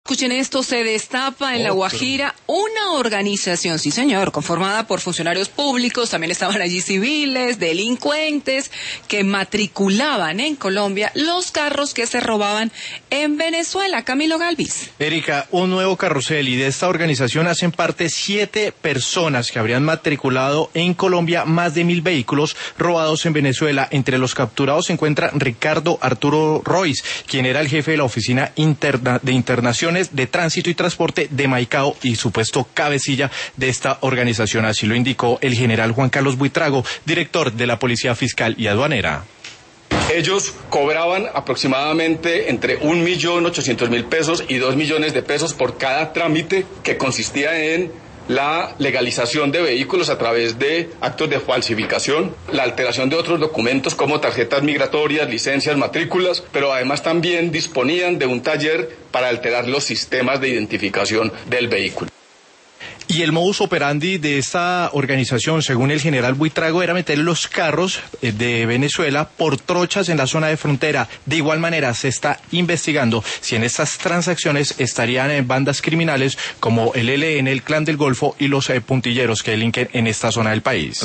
Escuchen esto, se destapa en La Guajira una organización, sí señor, conformada por funcionarios públicos, también estaban allí civiles, delincuentes, que matriculaban en Colombia los carros que se robaban en Venezuela. Camilo Galvis. Erika, un nuevo carrusel, y de esta organización hacen parte 7 personas que habrían matriculado en Colombia más de 1.000 vehículos robados en Venezuela. Entre los capturados se encuentra Ricardo Arturo Royce, quien era el jefe de la Oficina de Internaciones de Tránsito y Transporte de Maicao y supuesto cabecilla de esta organización. Así lo indicó el general Juan Carlos Buitrago, director de la Policía Fiscal y Aduanera. Ellos cobraban aproximadamente entre 1.800.000 pesos y 2 millones de pesos por cada trámite, que consistía en la legalización de vehículos a través de actos de falsificación, la alteración de otros documentos como tarjetas migratorias, licencias, matrículas, pero además también disponían de un taller para alterar los sistemas de identificación del vehículo. Y el modus operandi de esta organización, según el general Buitrago, era meter los carros de Venezuela por trochas en la zona de frontera. De igual manera, se está investigando si en estas transacciones estarían en bandas criminales como el ELN, el Clan del Golfo y los puntilleros que delinquen en esta zona del país.